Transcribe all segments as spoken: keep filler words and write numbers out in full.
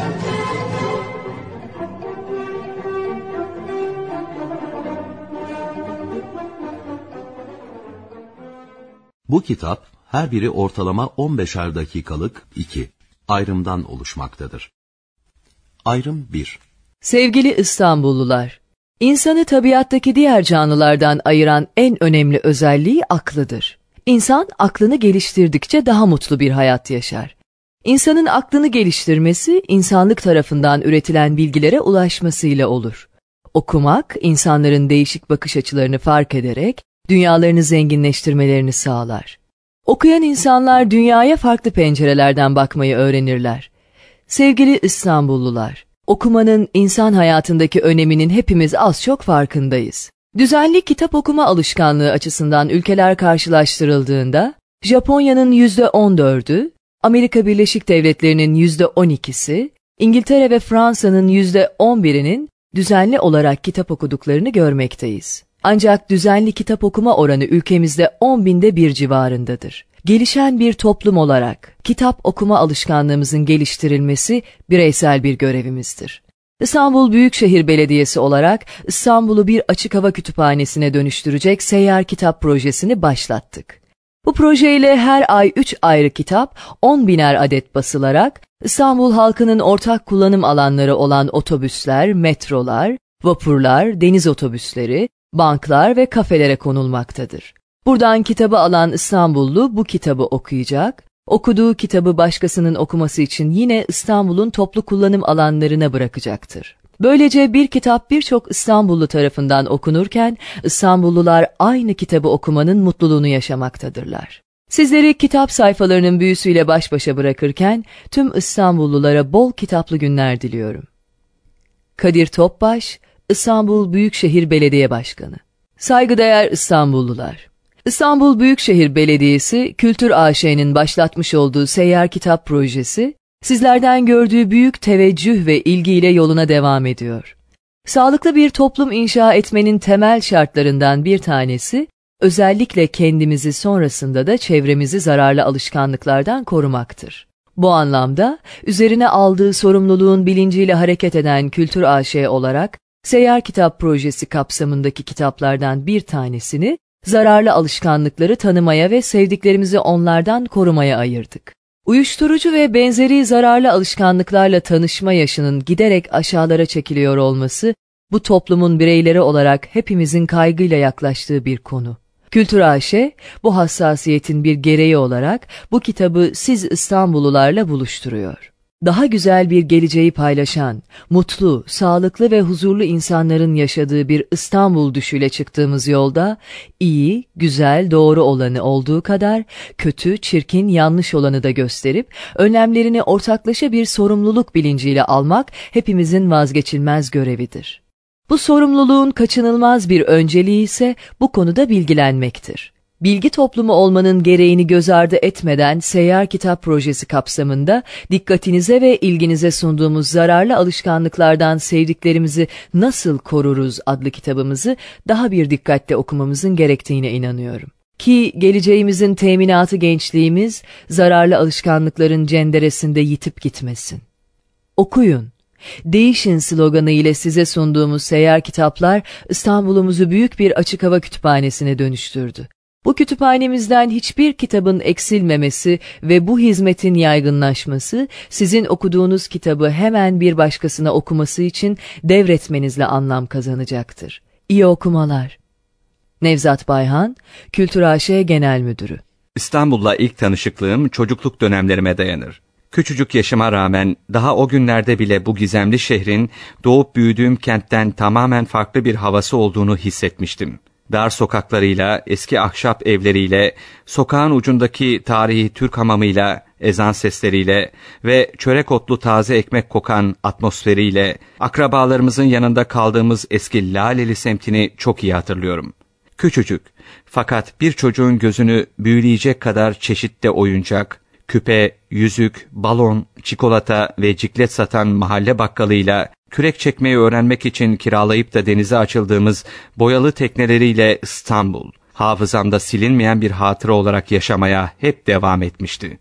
Bu kitap her biri ortalama on beşer dakikalık iki ayrımdan oluşmaktadır. Ayrım bir. Sevgili İstanbullular, insanı tabiattaki diğer canlılardan ayıran en önemli özelliği aklıdır. İnsan aklını geliştirdikçe daha mutlu bir hayat yaşar. İnsanın aklını geliştirmesi, insanlık tarafından üretilen bilgilere ulaşmasıyla olur. Okumak, insanların değişik bakış açılarını fark ederek, dünyalarını zenginleştirmelerini sağlar. Okuyan insanlar dünyaya farklı pencerelerden bakmayı öğrenirler. Sevgili İstanbullular, okumanın insan hayatındaki öneminin hepimiz az çok farkındayız. Düzenli kitap okuma alışkanlığı açısından ülkeler karşılaştırıldığında, Japonya'nın yüzde on dördü, Amerika Birleşik Devletleri'nin yüzde on ikisi, İngiltere ve Fransa'nın yüzde on birinin düzenli olarak kitap okuduklarını görmekteyiz. Ancak düzenli kitap okuma oranı ülkemizde on binde bir civarındadır. Gelişen bir toplum olarak kitap okuma alışkanlığımızın geliştirilmesi bireysel bir görevimizdir. İstanbul Büyükşehir Belediyesi olarak İstanbul'u bir açık hava kütüphanesine dönüştürecek seyyar kitap projesini başlattık. Bu projeyle her ay üç ayrı kitap on biner adet basılarak İstanbul halkının ortak kullanım alanları olan otobüsler, metrolar, vapurlar, deniz otobüsleri, banklar ve kafelere konulmaktadır. Buradan kitabı alan İstanbullu bu kitabı okuyacak, okuduğu kitabı başkasının okuması için yine İstanbul'un toplu kullanım alanlarına bırakacaktır. Böylece bir kitap birçok İstanbullu tarafından okunurken İstanbullular aynı kitabı okumanın mutluluğunu yaşamaktadırlar. Sizleri kitap sayfalarının büyüsüyle baş başa bırakırken tüm İstanbullulara bol kitaplı günler diliyorum. Kadir Topbaş, İstanbul Büyükşehir Belediye Başkanı. Saygıdeğer İstanbullular, İstanbul Büyükşehir Belediyesi Kültür A Ş'nin başlatmış olduğu seyyar kitap projesi, sizlerden gördüğü büyük teveccüh ve ilgiyle yoluna devam ediyor. Sağlıklı bir toplum inşa etmenin temel şartlarından bir tanesi, özellikle kendimizi sonrasında da çevremizi zararlı alışkanlıklardan korumaktır. Bu anlamda, üzerine aldığı sorumluluğun bilinciyle hareket eden Kültür A Ş olarak, seyyar kitap projesi kapsamındaki kitaplardan bir tanesini, zararlı alışkanlıkları tanımaya ve sevdiklerimizi onlardan korumaya ayırdık. Uyuşturucu ve benzeri zararlı alışkanlıklarla tanışma yaşının giderek aşağılara çekiliyor olması, bu toplumun bireyleri olarak hepimizin kaygıyla yaklaştığı bir konu. Kültür A Ş, bu hassasiyetin bir gereği olarak bu kitabı siz İstanbullularla buluşturuyor. Daha güzel bir geleceği paylaşan, mutlu, sağlıklı ve huzurlu insanların yaşadığı bir İstanbul düşüyle çıktığımız yolda, iyi, güzel, doğru olanı olduğu kadar, kötü, çirkin, yanlış olanı da gösterip, önlemlerini ortaklaşa bir sorumluluk bilinciyle almak hepimizin vazgeçilmez görevidir. Bu sorumluluğun kaçınılmaz bir önceliği ise bu konuda bilgilenmektir. Bilgi toplumu olmanın gereğini göz ardı etmeden seyyar kitap projesi kapsamında dikkatinize ve ilginize sunduğumuz zararlı alışkanlıklardan sevdiklerimizi nasıl koruruz adlı kitabımızı daha bir dikkatle okumamızın gerektiğine inanıyorum. Ki geleceğimizin teminatı gençliğimiz zararlı alışkanlıkların cenderesinde yitip gitmesin. Okuyun. Değişin sloganı ile size sunduğumuz seyyar kitaplar İstanbul'umuzu büyük bir açık hava kütüphanesine dönüştürdü. Bu kütüphanemizden hiçbir kitabın eksilmemesi ve bu hizmetin yaygınlaşması, sizin okuduğunuz kitabı hemen bir başkasına okuması için devretmenizle anlam kazanacaktır. İyi okumalar. Nevzat Bayhan, Kültür A Ş Genel Müdürü. İstanbul'la ilk tanışıklığım çocukluk dönemlerime dayanır. Küçücük yaşıma rağmen daha o günlerde bile bu gizemli şehrin doğup büyüdüğüm kentten tamamen farklı bir havası olduğunu hissetmiştim. Dar sokaklarıyla, eski ahşap evleriyle, sokağın ucundaki tarihi Türk hamamıyla, ezan sesleriyle ve çörek otlu taze ekmek kokan atmosferiyle, akrabalarımızın yanında kaldığımız eski Laleli semtini çok iyi hatırlıyorum. Küçücük, fakat bir çocuğun gözünü büyüleyecek kadar çeşitli oyuncak, küpe, yüzük, balon, çikolata ve ciklet satan mahalle bakkalıyla, kürek çekmeyi öğrenmek için kiralayıp da denize açıldığımız boyalı tekneleriyle İstanbul, hafızamda silinmeyen bir hatıra olarak yaşamaya hep devam etmişti.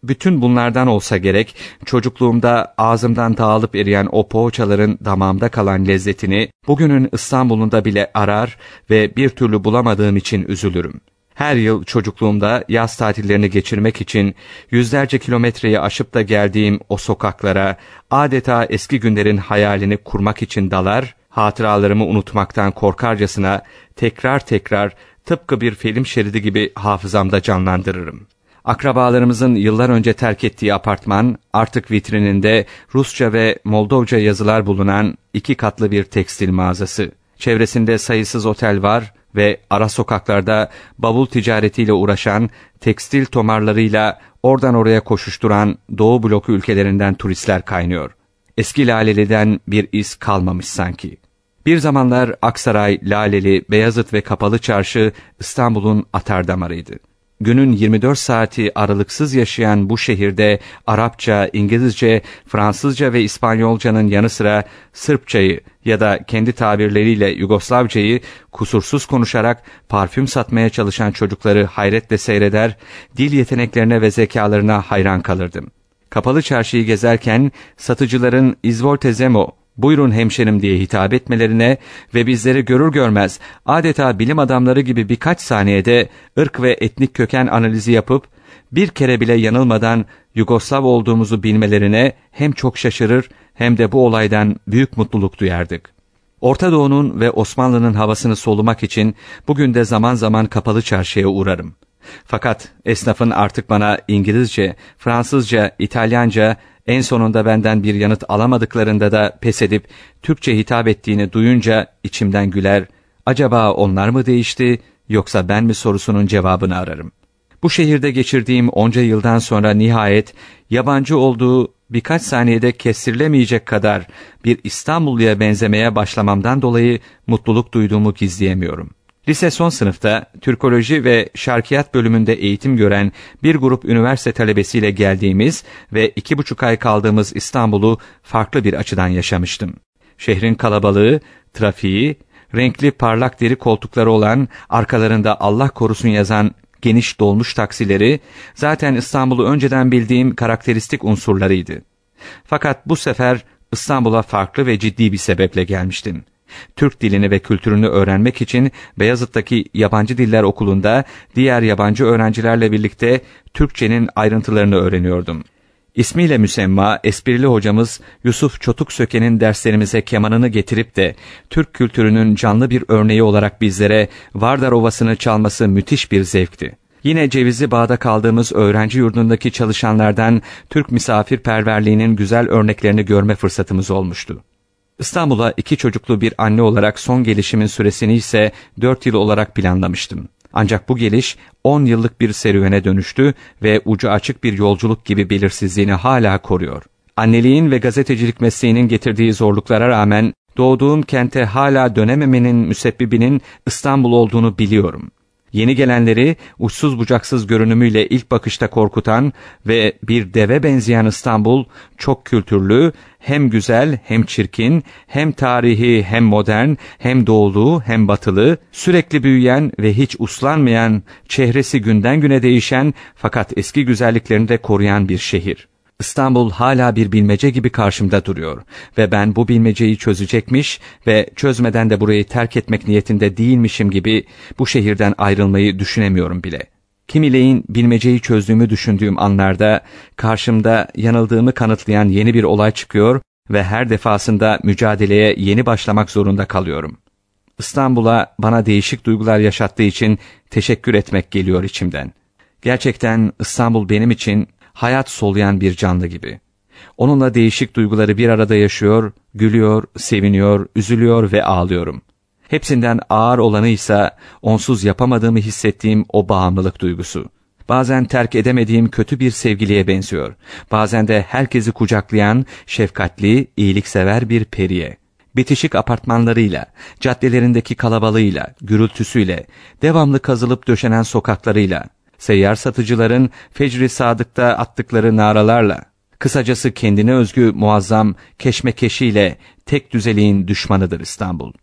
bütün bunlardan olsa gerek, çocukluğumda ağzımdan dağılıp eriyen o poğaçaların damağımda kalan lezzetini bugünün İstanbul'unda bile arar ve bir türlü bulamadığım için üzülürüm. Her yıl çocukluğumda yaz tatillerini geçirmek için yüzlerce kilometreyi aşıp da geldiğim o sokaklara adeta eski günlerin hayalini kurmak için dalar, hatıralarımı unutmaktan korkarcasına tekrar tekrar tıpkı bir film şeridi gibi hafızamda canlandırırım. Akrabalarımızın yıllar önce terk ettiği apartman artık vitrininde Rusça ve Moldovca yazılar bulunan iki katlı bir tekstil mağazası. Çevresinde sayısız otel var ve ara sokaklarda bavul ticaretiyle uğraşan, tekstil tomarlarıyla oradan oraya koşuşturan Doğu bloku ülkelerinden turistler kaynıyor. Eski Laleli'den bir iz kalmamış sanki. Bir zamanlar Aksaray, Laleli, Beyazıt ve Kapalı Çarşı İstanbul'un atardamarıydı. Günün yirmi dört saati aralıksız yaşayan bu şehirde Arapça, İngilizce, Fransızca ve İspanyolcanın yanı sıra Sırpçayı ya da kendi tabirleriyle Yugoslavcayı kusursuz konuşarak parfüm satmaya çalışan çocukları hayretle seyreder, dil yeteneklerine ve zekalarına hayran kalırdım. Kapalı Çarşıyı gezerken satıcıların "İzvolte zemo, buyurun hemşerim" diye hitap etmelerine ve bizleri görür görmez adeta bilim adamları gibi birkaç saniyede ırk ve etnik köken analizi yapıp bir kere bile yanılmadan Yugoslav olduğumuzu bilmelerine hem çok şaşırır hem de bu olaydan büyük mutluluk duyardık. Orta Doğu'nun ve Osmanlı'nın havasını solumak için bugün de zaman zaman Kapalı Çarşıya uğrarım. Fakat esnafın artık bana İngilizce, Fransızca, İtalyanca, en sonunda benden bir yanıt alamadıklarında da pes edip Türkçe hitap ettiğini duyunca içimden güler, acaba onlar mı değişti yoksa ben mi sorusunun cevabını ararım. Bu şehirde geçirdiğim onca yıldan sonra nihayet yabancı olduğu birkaç saniyede kestirilemeyecek kadar bir İstanbulluya benzemeye başlamamdan dolayı mutluluk duyduğumu gizleyemiyorum. Lise son sınıfta Türkoloji ve Şarkiyat bölümünde eğitim gören bir grup üniversite talebesiyle geldiğimiz ve iki buçuk ay kaldığımız İstanbul'u farklı bir açıdan yaşamıştım. Şehrin kalabalığı, trafiği, renkli parlak deri koltukları olan, arkalarında Allah korusun yazan geniş dolmuş taksileri zaten İstanbul'u önceden bildiğim karakteristik unsurlarıydı. Fakat bu sefer İstanbul'a farklı ve ciddi bir sebeple gelmiştim. Türk dilini ve kültürünü öğrenmek için Beyazıt'taki Yabancı Diller Okulu'nda diğer yabancı öğrencilerle birlikte Türkçenin ayrıntılarını öğreniyordum. İsmiyle müsemma esprili hocamız Yusuf Çotuksöke'nin derslerimize kemanını getirip de Türk kültürünün canlı bir örneği olarak bizlere Vardar Ovası'nı çalması müthiş bir zevkti. Yine Cevizli Bağ'da kaldığımız öğrenci yurdundaki çalışanlardan Türk misafirperverliğinin güzel örneklerini görme fırsatımız olmuştu. İstanbul'a iki çocuklu bir anne olarak son gelişimin süresini ise dört yıl olarak planlamıştım. Ancak bu geliş on yıllık bir serüvene dönüştü ve ucu açık bir yolculuk gibi belirsizliğini hala koruyor. Anneliğin ve gazetecilik mesleğinin getirdiği zorluklara rağmen doğduğum kente hala dönememenin müsebbibinin İstanbul olduğunu biliyorum. Yeni gelenleri uçsuz bucaksız görünümüyle ilk bakışta korkutan ve bir deve benzeyen İstanbul, çok kültürlü, hem güzel hem çirkin, hem tarihi hem modern, hem doğulu hem batılı, sürekli büyüyen ve hiç uslanmayan, çehresi günden güne değişen fakat eski güzelliklerini de koruyan bir şehir. İstanbul hala bir bilmece gibi karşımda duruyor ve ben bu bilmeceyi çözecekmiş ve çözmeden de burayı terk etmek niyetinde değilmişim gibi bu şehirden ayrılmayı düşünemiyorum bile. Kimileyin bilmeceyi çözdüğümü düşündüğüm anlarda karşımda yanıldığımı kanıtlayan yeni bir olay çıkıyor ve her defasında mücadeleye yeni başlamak zorunda kalıyorum. İstanbul'a bana değişik duygular yaşattığı için teşekkür etmek geliyor içimden. Gerçekten İstanbul benim için hayat soluyan bir canlı gibi. Onunla değişik duyguları bir arada yaşıyor, gülüyor, seviniyor, üzülüyor ve ağlıyorum. Hepsinden ağır olanı ise onsuz yapamadığımı hissettiğim o bağımlılık duygusu. Bazen terk edemediğim kötü bir sevgiliye benziyor. Bazen de herkesi kucaklayan, şefkatli, iyiliksever bir periye. Bitişik apartmanlarıyla, caddelerindeki kalabalığıyla, gürültüsüyle, devamlı kazılıp döşenen sokaklarıyla, seyyar satıcıların Fecr-i Sadık'ta attıkları naralarla, kısacası kendine özgü muazzam keşmekeşiyle tek düzeliğin düşmanıdır İstanbul.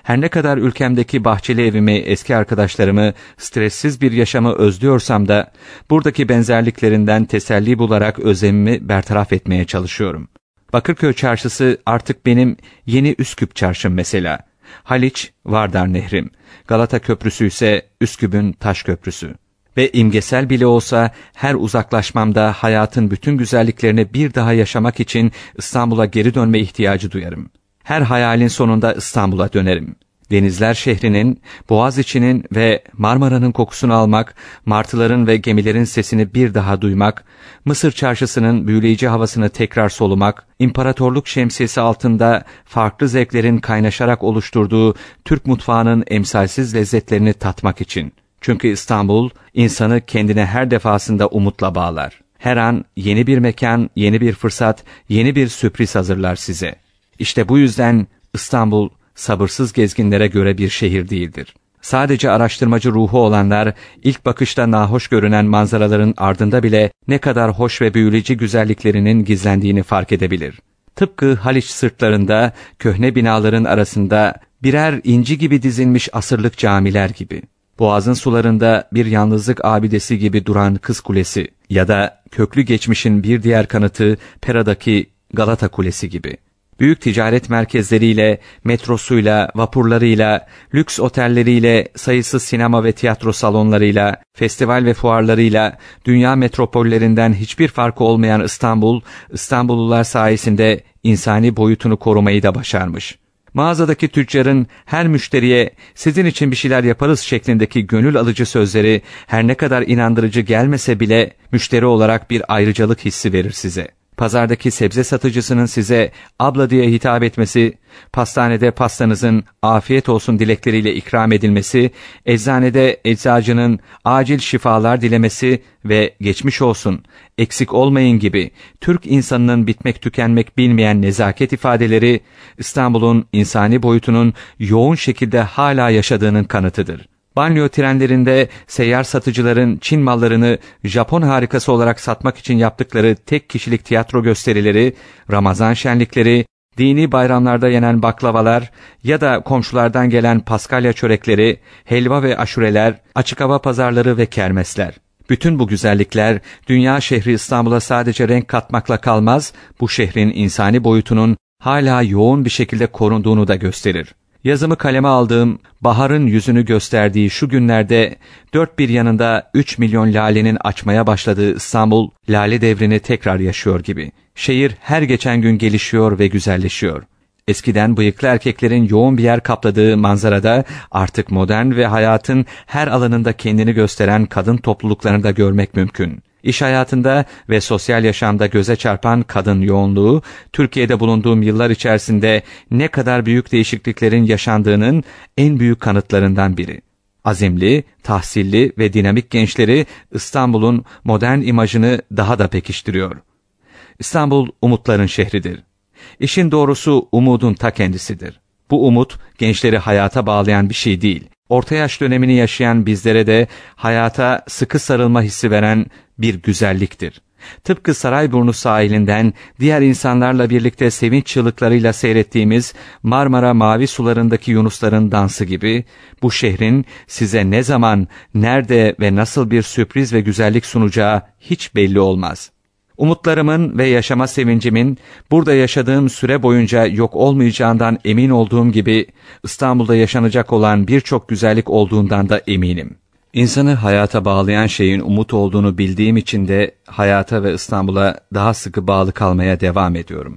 Her ne kadar ülkemdeki bahçeli evimi, eski arkadaşlarımı, stressiz bir yaşamı özlüyorsam da, buradaki benzerliklerinden teselli bularak özlemimi bertaraf etmeye çalışıyorum. Bakırköy çarşısı artık benim yeni Üsküp çarşım mesela. Haliç, Vardar Nehrim. Galata Köprüsü ise Üsküp'ün Taş Köprüsü. Ve imgesel bile olsa her uzaklaşmamda hayatın bütün güzelliklerini bir daha yaşamak için İstanbul'a geri dönme ihtiyacı duyarım. Her hayalin sonunda İstanbul'a dönerim. Denizler şehrinin, Boğaziçi'nin ve Marmara'nın kokusunu almak, martıların ve gemilerin sesini bir daha duymak, Mısır çarşısının büyüleyici havasını tekrar solumak, imparatorluk şemsiyesi altında farklı zevklerin kaynaşarak oluşturduğu Türk mutfağının emsalsiz lezzetlerini tatmak için. Çünkü İstanbul, insanı kendine her defasında umutla bağlar. Her an yeni bir mekan, yeni bir fırsat, yeni bir sürpriz hazırlar size. İşte bu yüzden İstanbul, sabırsız gezginlere göre bir şehir değildir. Sadece araştırmacı ruhu olanlar, ilk bakışta nahoş görünen manzaraların ardında bile ne kadar hoş ve büyüleyici güzelliklerinin gizlendiğini fark edebilir. Tıpkı Haliç sırtlarında, köhne binaların arasında birer inci gibi dizilmiş asırlık camiler gibi. Boğazın sularında bir yalnızlık abidesi gibi duran Kız Kulesi ya da köklü geçmişin bir diğer kanıtı Pera'daki Galata Kulesi gibi. Büyük ticaret merkezleriyle, metrosuyla, vapurlarıyla, lüks otelleriyle, sayısız sinema ve tiyatro salonlarıyla, festival ve fuarlarıyla, dünya metropollerinden hiçbir farkı olmayan İstanbul, İstanbullular sayesinde insani boyutunu korumayı da başarmış. Mağazadaki tüccarın her müşteriye sizin için bir şeyler yaparız şeklindeki gönül alıcı sözleri her ne kadar inandırıcı gelmese bile müşteri olarak bir ayrıcalık hissi verir size. Pazardaki sebze satıcısının size abla diye hitap etmesi, pastanede pastanızın afiyet olsun dilekleriyle ikram edilmesi, eczanede eczacının acil şifalar dilemesi ve geçmiş olsun, eksik olmayın gibi Türk insanının bitmek tükenmek bilmeyen nezaket ifadeleri İstanbul'un insani boyutunun yoğun şekilde hala yaşadığının kanıtıdır. Banliyö trenlerinde seyyar satıcıların Çin mallarını Japon harikası olarak satmak için yaptıkları tek kişilik tiyatro gösterileri, Ramazan şenlikleri, dini bayramlarda yenen baklavalar ya da komşulardan gelen paskalya çörekleri, helva ve aşureler, açık hava pazarları ve kermesler. Bütün bu güzellikler dünya şehri İstanbul'a sadece renk katmakla kalmaz, bu şehrin insani boyutunun hala yoğun bir şekilde korunduğunu da gösterir. Yazımı kaleme aldığım, baharın yüzünü gösterdiği şu günlerde dört bir yanında üç milyon lalenin açmaya başladığı İstanbul, lale devrini tekrar yaşıyor gibi. Şehir her geçen gün gelişiyor ve güzelleşiyor. Eskiden bıyıklı erkeklerin yoğun bir yer kapladığı manzarada artık modern ve hayatın her alanında kendini gösteren kadın topluluklarını da görmek mümkün. İş hayatında ve sosyal yaşamda göze çarpan kadın yoğunluğu, Türkiye'de bulunduğum yıllar içerisinde ne kadar büyük değişikliklerin yaşandığının en büyük kanıtlarından biri. Azimli, tahsilli ve dinamik gençleri İstanbul'un modern imajını daha da pekiştiriyor. İstanbul umutların şehridir. İşin doğrusu umudun ta kendisidir. Bu umut gençleri hayata bağlayan bir şey değil. Orta yaş dönemini yaşayan bizlere de hayata sıkı sarılma hissi veren bir güzelliktir. Tıpkı Sarayburnu sahilinden diğer insanlarla birlikte sevinç çığlıklarıyla seyrettiğimiz Marmara mavi sularındaki yunusların dansı gibi, bu şehrin size ne zaman, nerede ve nasıl bir sürpriz ve güzellik sunacağı hiç belli olmaz. Umutlarımın ve yaşama sevincimin burada yaşadığım süre boyunca yok olmayacağından emin olduğum gibi İstanbul'da yaşanacak olan birçok güzellik olduğundan da eminim. İnsanı hayata bağlayan şeyin umut olduğunu bildiğim için de hayata ve İstanbul'a daha sıkı bağlı kalmaya devam ediyorum.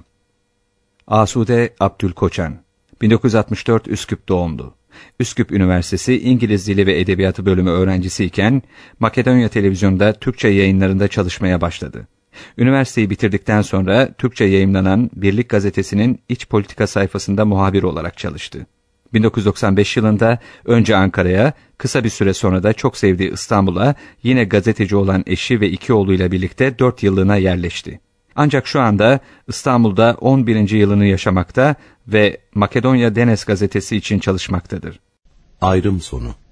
Asude Abdülkoçan, bin dokuz yüz altmış dört Üsküp doğumlu. Üsküp Üniversitesi İngiliz Dili ve Edebiyatı bölümü öğrencisiyken Makedonya Televizyonu'nda Türkçe yayınlarında çalışmaya başladı. Üniversiteyi bitirdikten sonra Türkçe yayımlanan Birlik Gazetesi'nin iç politika sayfasında muhabir olarak çalıştı. bin dokuz yüz doksan beş yılında önce Ankara'ya, kısa bir süre sonra da çok sevdiği İstanbul'a yine gazeteci olan eşi ve iki oğluyla birlikte dört yıllığına yerleşti. Ancak şu anda İstanbul'da on birinci yılını yaşamakta ve Makedonya Denes gazetesi için çalışmaktadır. Ayrım sonu.